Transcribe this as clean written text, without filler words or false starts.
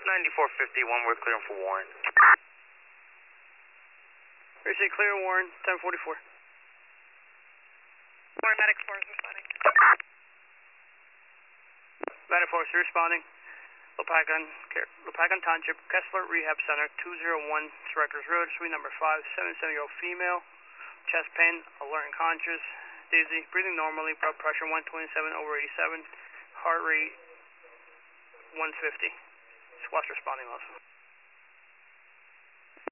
9451, we're clearing for Warren. Appreciate clear, Warren, 1044. Warren Medic 4 is responding. Medic 4 is responding. Lopacan Township, Kessler Rehab Center, 201 Rikers Road, suite number 5, 77-year-old female, chest pain, alert and conscious, dizzy, breathing normally, blood pressure 127/87, heart rate 150. What's responding also.